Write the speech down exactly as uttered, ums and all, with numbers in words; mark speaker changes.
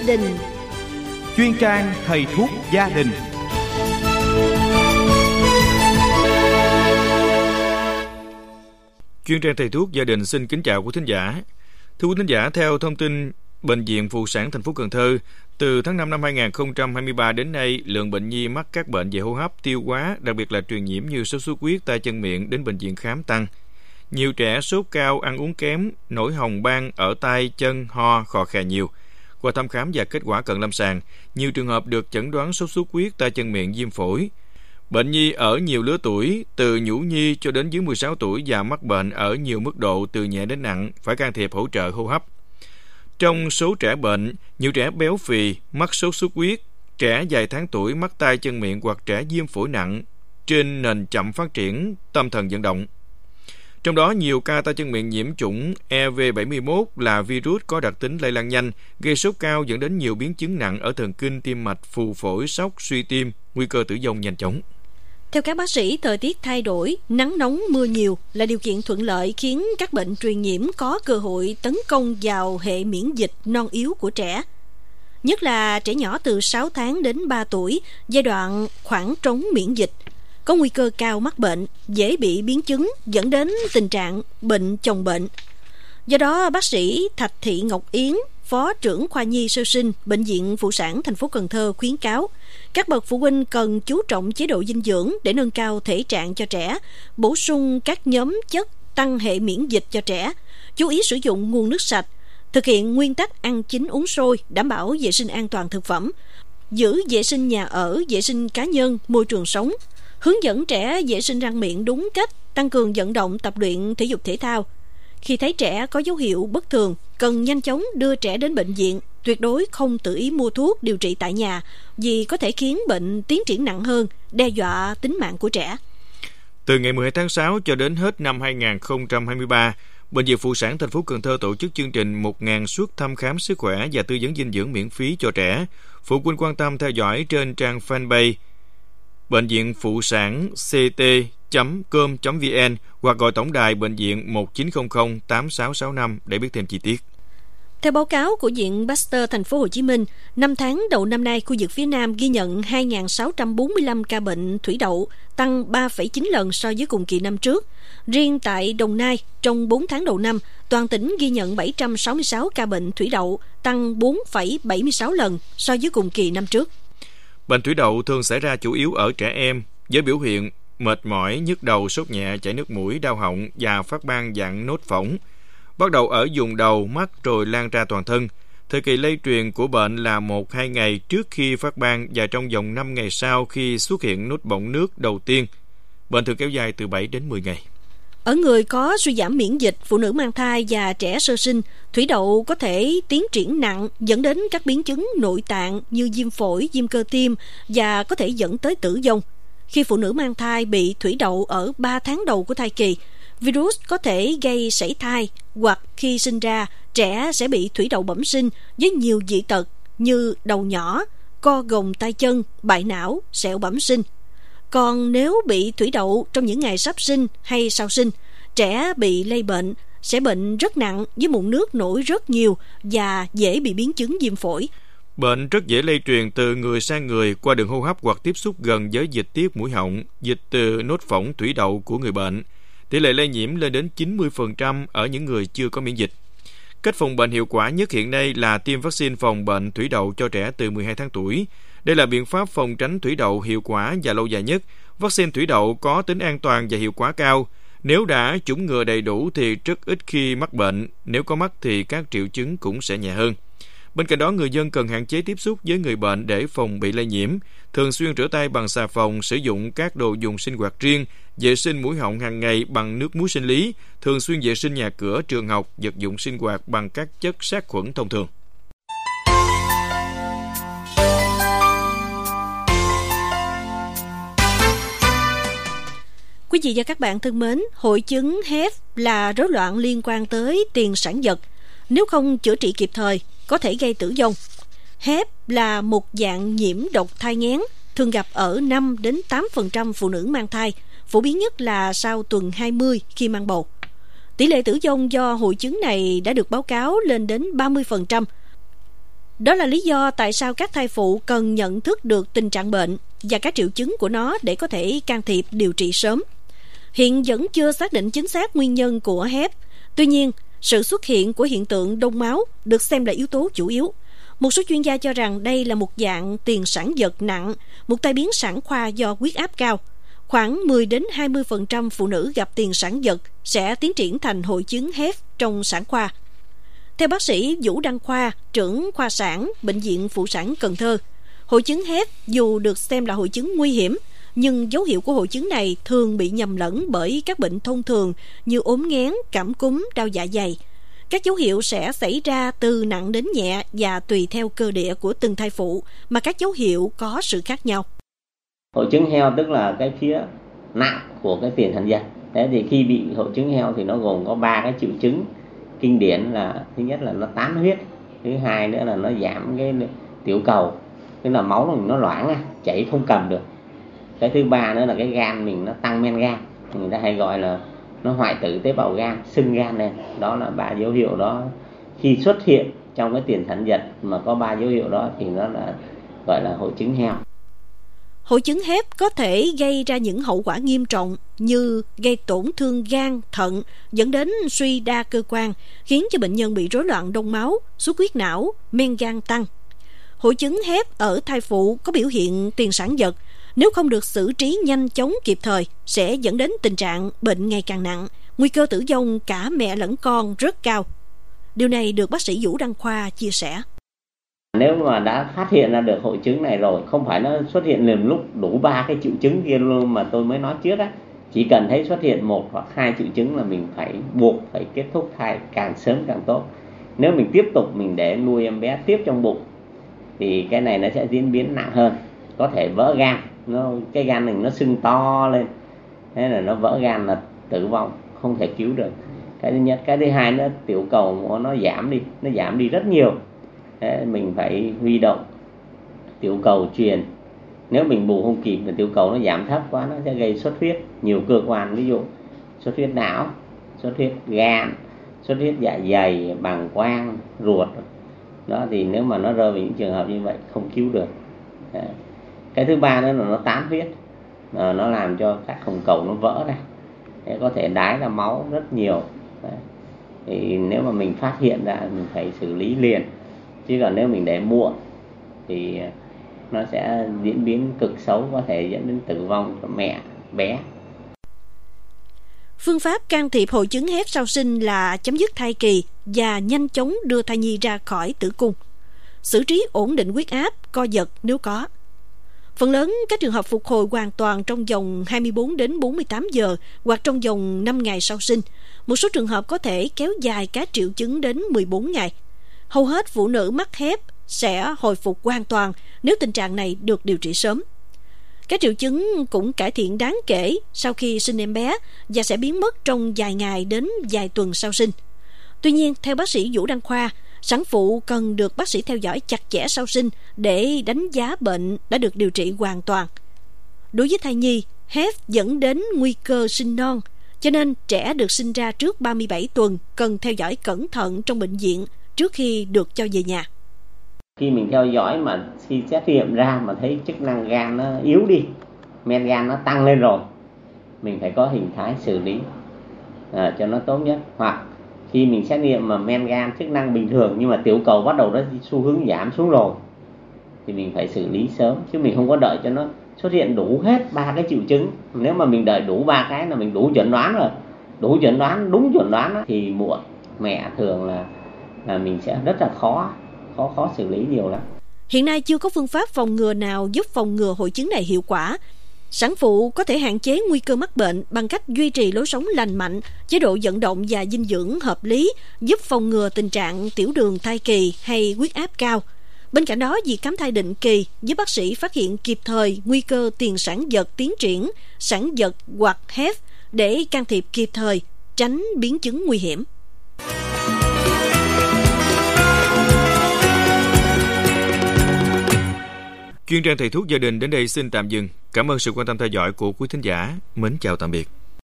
Speaker 1: đình.
Speaker 2: Chuyên trang thầy thuốc gia đình.
Speaker 3: Chuyên trang thầy thuốc gia đình xin kính chào quý thính giả. Thưa quý thính giả, theo thông tin Bệnh viện Phụ sản thành phố Cần Thơ, từ tháng năm năm hai nghìn không trăm hai mươi ba đến nay, lượng bệnh nhi mắc các bệnh về hô hấp, tiêu hóa, đặc biệt là truyền nhiễm như sốt xuất huyết, tay chân miệng đến bệnh viện khám tăng. Nhiều trẻ sốt cao, ăn uống kém, nổi hồng ban ở tay, chân, ho, khò khè nhiều. Qua thăm khám và kết quả cận lâm sàng, nhiều trường hợp được chẩn đoán sốt xuất huyết, tay chân miệng, viêm phổi. Bệnh nhi ở nhiều lứa tuổi, từ nhũ nhi cho đến dưới mười sáu tuổi và mắc bệnh ở nhiều mức độ từ nhẹ đến nặng, phải can thiệp hỗ trợ hô hấp. Trong số trẻ bệnh, nhiều trẻ béo phì, mắc sốt xuất huyết, trẻ vài tháng tuổi mắc tay chân miệng hoặc trẻ viêm phổi nặng trên nền chậm phát triển tâm thần vận động. Trong đó, nhiều ca tay chân miệng nhiễm chủng E V bảy mươi mốt là virus có đặc tính lây lan nhanh, gây sốt cao dẫn đến nhiều biến chứng nặng ở thần kinh, tim mạch, phù phổi, sốc, suy tim, nguy cơ tử vong nhanh chóng.
Speaker 1: Theo các bác sĩ, thời tiết thay đổi, nắng nóng, mưa nhiều là điều kiện thuận lợi khiến các bệnh truyền nhiễm có cơ hội tấn công vào hệ miễn dịch non yếu của trẻ. Nhất là trẻ nhỏ từ sáu tháng đến ba tuổi, giai đoạn khoảng trống miễn dịch, có nguy cơ cao mắc bệnh, dễ bị biến chứng dẫn đến tình trạng bệnh chồng bệnh. Do đó, bác sĩ Thạch Thị Ngọc Yến, Phó trưởng khoa nhi sơ sinh Bệnh viện Phụ sản thành phố Cần Thơ khuyến cáo các bậc phụ huynh cần chú trọng chế độ dinh dưỡng để nâng cao thể trạng cho trẻ, bổ sung các nhóm chất tăng hệ miễn dịch cho trẻ, chú ý sử dụng nguồn nước sạch, thực hiện nguyên tắc ăn chín uống sôi, đảm bảo vệ sinh an toàn thực phẩm, giữ vệ sinh nhà ở, vệ sinh cá nhân, môi trường sống, hướng dẫn trẻ vệ sinh răng miệng đúng cách, tăng cường vận động tập luyện thể dục thể thao. Khi thấy trẻ có dấu hiệu bất thường, cần nhanh chóng đưa trẻ đến bệnh viện, tuyệt đối không tự ý mua thuốc điều trị tại nhà vì có thể khiến bệnh tiến triển nặng hơn, đe dọa tính mạng của trẻ.
Speaker 3: Từ ngày mười hai tháng sáu cho đến hết năm hai nghìn không trăm hai mươi ba, Bệnh viện Phụ sản thành phố Cần Thơ tổ chức chương trình một nghìn suất thăm khám sức khỏe và tư vấn dinh dưỡng miễn phí cho trẻ. Phụ huynh quan tâm theo dõi trên trang fanpage Bệnh viện Phụ sản ct chấm com chấm vn hoặc gọi tổng đài bệnh viện một chín không không tám sáu sáu năm để biết thêm chi tiết.
Speaker 1: Theo báo cáo của Viện Pasteur thành phố Hồ Chí Minh, năm tháng đầu năm nay, khu vực phía Nam ghi nhận hai nghìn sáu trăm bốn mươi lăm ca bệnh thủy đậu, tăng ba phẩy chín lần so với cùng kỳ năm trước. Riêng tại Đồng Nai, trong bốn tháng đầu năm, toàn tỉnh ghi nhận bảy trăm sáu mươi sáu ca bệnh thủy đậu, tăng bốn phẩy bảy mươi sáu lần so với cùng kỳ năm trước.
Speaker 3: Bệnh thủy đậu thường xảy ra chủ yếu ở trẻ em với biểu hiện mệt mỏi, nhức đầu, sốt nhẹ, chảy nước mũi, đau họng và phát ban dạng nốt phỏng. Bắt đầu ở vùng đầu, mắt rồi lan ra toàn thân. Thời kỳ lây truyền của bệnh là một đến hai ngày trước khi phát ban và trong vòng năm ngày sau khi xuất hiện nốt bọng nước đầu tiên. Bệnh thường kéo dài từ bảy đến mười ngày.
Speaker 1: Ở người có suy giảm miễn dịch, phụ nữ mang thai và trẻ sơ sinh, thủy đậu có thể tiến triển nặng dẫn đến các biến chứng nội tạng như viêm phổi, viêm cơ tim và có thể dẫn tới tử vong. Khi phụ nữ mang thai bị thủy đậu ở ba tháng đầu của thai kỳ, virus có thể gây sảy thai hoặc khi sinh ra, trẻ sẽ bị thủy đậu bẩm sinh với nhiều dị tật như đầu nhỏ, co gồng tay chân, bại não, sẹo bẩm sinh. Còn nếu bị thủy đậu trong những ngày sắp sinh hay sau sinh, trẻ bị lây bệnh sẽ bệnh rất nặng với mụn nước nổi rất nhiều và dễ bị biến chứng viêm phổi.
Speaker 3: Bệnh rất dễ lây truyền từ người sang người qua đường hô hấp hoặc tiếp xúc gần với dịch tiết mũi họng, dịch từ nốt phỏng thủy đậu của người bệnh. Tỷ lệ lây nhiễm lên đến chín mươi phần trăm ở những người chưa có miễn dịch. Cách phòng bệnh hiệu quả nhất hiện nay là tiêm vaccine phòng bệnh thủy đậu cho trẻ từ mười hai tháng tuổi. Đây là biện pháp phòng tránh thủy đậu hiệu quả và lâu dài nhất. Vaccine thủy đậu có tính an toàn và hiệu quả cao. Nếu đã chủng ngừa đầy đủ thì rất ít khi mắc bệnh. Nếu có mắc thì các triệu chứng cũng sẽ nhẹ hơn. Bên cạnh đó, người dân cần hạn chế tiếp xúc với người bệnh để phòng bị lây nhiễm. Thường xuyên rửa tay bằng xà phòng, sử dụng các đồ dùng sinh hoạt riêng, vệ sinh mũi họng hàng ngày bằng nước muối sinh lý, thường xuyên vệ sinh nhà cửa, trường học, vật dụng sinh hoạt bằng các chất sát khuẩn thông thường.
Speaker 1: Quý vị và các bạn thân mến, hội chứng H E P là rối loạn liên quan tới tiền sản vật. Nếu không chữa trị kịp thời, có thể gây tử vong. H E P là một dạng nhiễm độc thai nghén, thường gặp ở năm đến tám phần trăm phụ nữ mang thai, phổ biến nhất là sau tuần hai mươi khi mang bầu. Tỷ lệ tử vong do hội chứng này đã được báo cáo lên đến ba mươi phần trăm. Đó là lý do tại sao các thai phụ cần nhận thức được tình trạng bệnh và các triệu chứng của nó để có thể can thiệp điều trị sớm. Hiện vẫn chưa xác định chính xác nguyên nhân của H E P. Tuy nhiên, sự xuất hiện của hiện tượng đông máu được xem là yếu tố chủ yếu. Một số chuyên gia cho rằng đây là một dạng tiền sản vật nặng, một tai biến sản khoa do huyết áp cao. Khoảng mười đến hai mươi phần trăm phụ nữ gặp tiền sản vật sẽ tiến triển thành hội chứng H E P trong sản khoa. Theo bác sĩ Vũ Đăng Khoa, trưởng khoa sản, Bệnh viện Phụ sản Cần Thơ, hội chứng H E P dù được xem là hội chứng nguy hiểm, nhưng dấu hiệu của hội chứng này thường bị nhầm lẫn bởi các bệnh thông thường như ốm nghén, cảm cúm, đau dạ dày. Các dấu hiệu sẽ xảy ra từ nặng đến nhẹ và tùy theo cơ địa của từng thai phụ mà các dấu hiệu có sự khác nhau.
Speaker 4: Hội chứng heo tức là cái phía nặng của cái tiền sản vật. Thế thì khi bị hội chứng heo thì nó gồm có ba cái triệu chứng kinh điển là thứ nhất là nó tán huyết, thứ hai nữa là nó giảm cái tiểu cầu, tức là máu mình nó loãng ra, chảy không cầm được. Cái thứ ba nữa là cái gan mình nó tăng men gan, người ta hay gọi là nó hoại tử tế bào gan, sưng gan lên. Đó là ba dấu hiệu đó. Khi xuất hiện trong cái tiền sản vật mà có ba dấu hiệu đó thì nó là gọi là hội chứng heo.
Speaker 1: Hội chứng H E P có thể gây ra những hậu quả nghiêm trọng như gây tổn thương gan, thận, dẫn đến suy đa cơ quan, khiến cho bệnh nhân bị rối loạn đông máu, xuất huyết não, men gan tăng. Hội chứng H E P ở thai phụ có biểu hiện tiền sản vật, nếu không được xử trí nhanh chóng kịp thời sẽ dẫn đến tình trạng bệnh ngày càng nặng, nguy cơ tử vong cả mẹ lẫn con rất cao. Điều này được bác sĩ Vũ Đăng Khoa chia sẻ.
Speaker 4: Nếu mà đã phát hiện ra được hội chứng này rồi, không phải nó xuất hiện liền lúc đủ ba cái triệu chứng kia luôn mà tôi mới nói trước á. Chỉ cần thấy xuất hiện một hoặc hai triệu chứng là mình phải buộc phải kết thúc thai càng sớm càng tốt. Nếu mình tiếp tục mình để nuôi em bé tiếp trong bụng thì cái này nó sẽ diễn biến nặng hơn, có thể vỡ gan, nó cái gan mình nó sưng to lên, thế là nó vỡ gan là tử vong, không thể cứu được. Cái thứ nhất, cái thứ hai nữa tiểu cầu nó giảm đi, nó giảm đi rất nhiều. Thế mình phải huy động tiểu cầu truyền. Nếu mình bù không kịp là tiểu cầu nó giảm thấp quá, nó sẽ gây xuất huyết nhiều cơ quan, ví dụ xuất huyết não, xuất huyết gan, xuất huyết dạ dày, bàng quang, ruột. Đó thì nếu mà nó rơi vào những trường hợp như vậy không cứu được. Đấy. Cái thứ ba nữa là nó tán huyết, à, nó làm cho các hồng cầu nó vỡ ra, để có thể đái ra máu rất nhiều. Đấy. Thì nếu mà mình phát hiện ra mình phải xử lý liền, chứ còn nếu mình để muộn thì nó sẽ diễn biến cực xấu, có thể dẫn đến tử vong của mẹ, bé.
Speaker 1: Phương pháp can thiệp hội chứng H E P sau sinh là chấm dứt thai kỳ và nhanh chóng đưa thai nhi ra khỏi tử cung. Xử trí ổn định huyết áp, co giật nếu có. Phần lớn các trường hợp phục hồi hoàn toàn trong vòng hai mươi bốn đến bốn mươi tám giờ hoặc trong vòng năm ngày sau sinh. Một số trường hợp có thể kéo dài các triệu chứng đến mười bốn ngày. Hầu hết phụ nữ mắc H E P sẽ hồi phục hoàn toàn nếu tình trạng này được điều trị sớm. Các triệu chứng cũng cải thiện đáng kể sau khi sinh em bé và sẽ biến mất trong vài ngày đến vài tuần sau sinh. Tuy nhiên, theo bác sĩ Vũ Đăng Khoa, sản phụ cần được bác sĩ theo dõi chặt chẽ sau sinh để đánh giá bệnh đã được điều trị hoàn toàn. Đối với thai nhi, H E P dẫn đến nguy cơ sinh non, cho nên trẻ được sinh ra trước ba mươi bảy tuần cần theo dõi cẩn thận trong bệnh viện trước khi được cho về nhà.
Speaker 4: Khi mình theo dõi mà khi xét nghiệm ra mà thấy chức năng gan nó yếu đi, men gan nó tăng lên rồi, mình phải có hình thái xử lý à, cho nó tốt nhất. Hoặc khi mình xét nghiệm mà men gan chức năng bình thường nhưng mà tiểu cầu bắt đầu nó xu hướng giảm xuống rồi thì mình phải xử lý sớm, chứ mình không có đợi cho nó xuất hiện đủ hết ba cái triệu chứng. Nếu mà mình đợi đủ ba cái là mình đủ chẩn đoán rồi, đủ chẩn đoán, đúng chẩn đoán thì muộn. Mẹ thường là là mình sẽ rất là khó khó khó xử lý nhiều lắm.
Speaker 1: Hiện nay chưa có phương pháp phòng ngừa nào giúp phòng ngừa hội chứng này hiệu quả. Sản phụ có thể hạn chế nguy cơ mắc bệnh bằng cách duy trì lối sống lành mạnh, chế độ vận động và dinh dưỡng hợp lý, giúp phòng ngừa tình trạng tiểu đường thai kỳ hay huyết áp cao. Bên cạnh đó, việc khám thai định kỳ giúp bác sĩ phát hiện kịp thời nguy cơ tiền sản vật tiến triển, sản vật hoặc H E P để can thiệp kịp thời, tránh biến chứng nguy hiểm.
Speaker 3: Chuyên trang thầy thuốc gia đình đến đây xin tạm dừng. Cảm ơn sự quan tâm theo dõi của quý thính giả. Mến chào tạm biệt.